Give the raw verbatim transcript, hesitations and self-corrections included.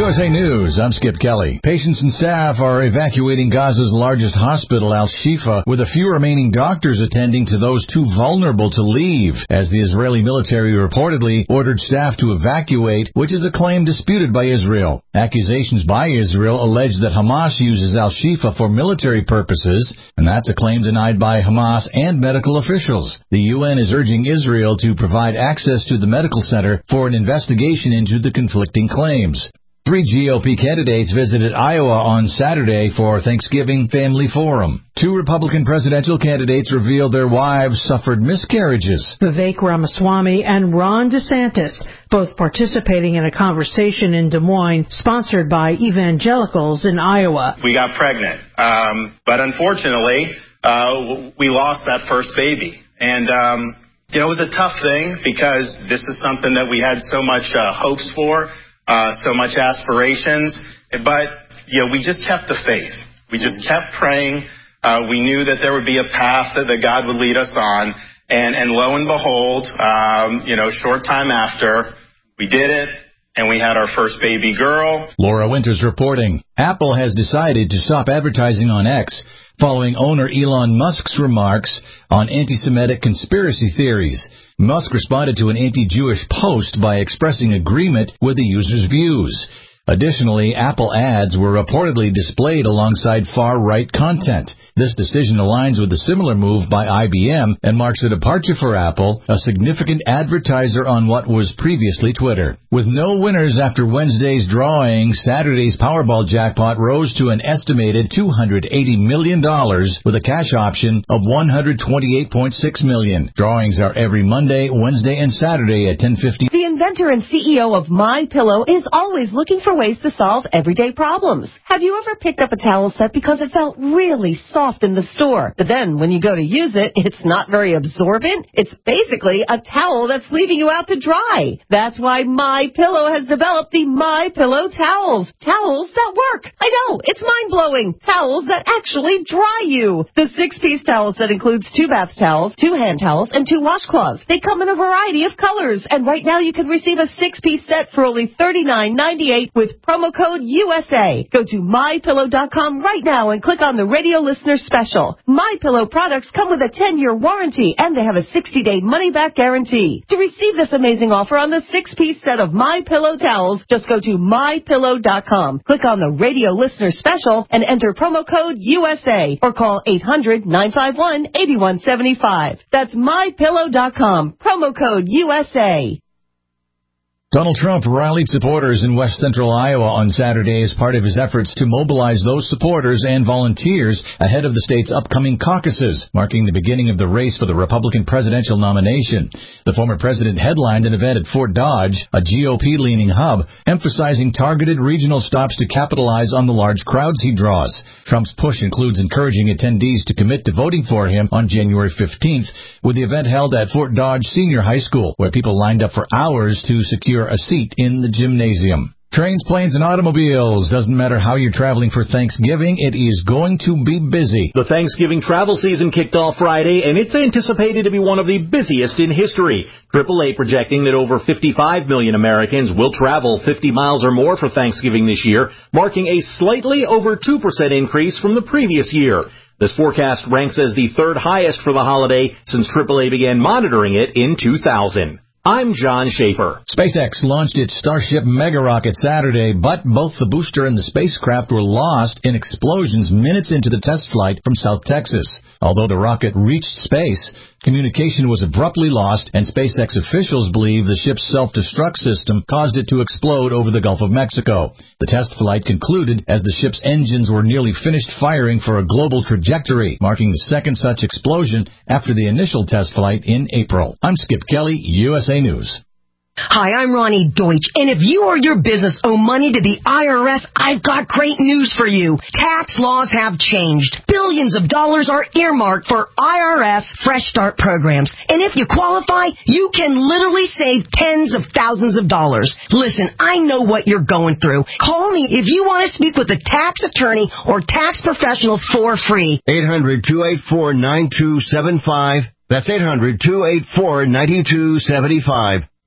U S A News, I'm Skip Kelly. Patients and staff are evacuating Gaza's largest hospital, Al-Shifa, with a few remaining doctors attending to those too vulnerable to leave, as the Israeli military reportedly ordered staff to evacuate, which is a claim disputed by Israel. Accusations by Israel allege that Hamas uses Al-Shifa for military purposes, and that's a claim denied by Hamas and medical officials. The U N is urging Israel to provide access to the medical center for an investigation into the conflicting claims. Three G O P candidates visited Iowa on Saturday for Thanksgiving Family Forum. Two Republican presidential candidates revealed their wives suffered miscarriages. Vivek Ramaswamy and Ron DeSantis, both participating in a conversation in Des Moines sponsored by evangelicals in Iowa. We got pregnant, um, but unfortunately, uh, we lost that first baby. And, um, you know, it was a tough thing because this is something that we had so much uh, hopes for. Uh, so much aspirations, but, you know, we just kept the faith. We just kept praying. Uh, we knew that there would be a path that, that God would lead us on. And, and lo and behold, um, you know, short time after, we did it, and we had our first baby girl. Laura Winters reporting. Apple has decided to stop advertising on X following owner Elon Musk's remarks on anti-Semitic conspiracy theories. Musk responded to an anti-Jewish post by expressing agreement with the user's views. Additionally, Apple ads were reportedly displayed alongside far-right content. This decision aligns with a similar move by I B M and marks a departure for Apple, a significant advertiser on what was previously Twitter. With no winners after Wednesday's drawing, Saturday's Powerball jackpot rose to an estimated two hundred eighty million dollars with a cash option of one hundred twenty-eight point six million dollars. Drawings are every Monday, Wednesday, and Saturday at ten fifty. The inventor and C E O of MyPillow is always looking for ways to solve everyday problems. Have you ever picked up a towel set because it felt really soft in the store, but then when you go to use it, it's not very absorbent? It's basically a towel that's leaving you out to dry. That's why MyPillow has developed the MyPillow towels. Towels that work. I know, it's mind-blowing. Towels that actually dry you. The six-piece towel set includes two bath towels, two hand towels, and two washcloths. They come in a variety of colors, and right now you can receive a six-piece set for only thirty-nine ninety-eight with promo code U S A. Go to my pillow dot com right now and click on the radio listener special. MyPillow products come with a ten-year warranty, and they have a sixty-day money-back guarantee. To receive this amazing offer on the six-piece set of MyPillow towels, just go to my pillow dot com. Click on the radio listener special and enter promo code U S A or call eight hundred nine five one eight one seven five. That's my pillow dot com. Promo code U S A. Donald Trump rallied supporters in west central Iowa on Saturday as part of his efforts to mobilize those supporters and volunteers ahead of the state's upcoming caucuses, marking the beginning of the race for the Republican presidential nomination. The former president headlined an event at Fort Dodge, a G O P-leaning hub, emphasizing targeted regional stops to capitalize on the large crowds he draws. Trump's push includes encouraging attendees to commit to voting for him on January fifteenth, with the event held at Fort Dodge Senior High School, where people lined up for hours to secure a seat in the gymnasium. Trains, planes, and automobiles. Doesn't matter how you're traveling for Thanksgiving, it is going to be busy. The Thanksgiving travel season kicked off Friday, and it's anticipated to be one of the busiest in history. triple A projecting that over fifty-five million Americans will travel fifty miles or more for Thanksgiving this year, marking a slightly over two percent increase from the previous year. This forecast ranks as the third highest for the holiday since triple A began monitoring it in two thousand. I'm John Schaefer. SpaceX launched its Starship mega rocket Saturday, but both the booster and the spacecraft were lost in explosions minutes into the test flight from South Texas. Although the rocket reached space, communication was abruptly lost, and SpaceX officials believe the ship's self-destruct system caused it to explode over the Gulf of Mexico. The test flight concluded as the ship's engines were nearly finished firing for a global trajectory, marking the second such explosion after the initial test flight in April. I'm Skip Kelly, U S A News. Hi, I'm Ronnie Deutsch, and if you or your business owe money to the I R S, I've got great news for you. Tax laws have changed. Billions of dollars are earmarked for I R S Fresh Start programs, and if you qualify, you can literally save tens of thousands of dollars. Listen, I know what you're going through. Call me if you want to speak with a tax attorney or tax professional for free. eight hundred two eight four nine two seven five. That's eight hundred two eight four nine two seven five.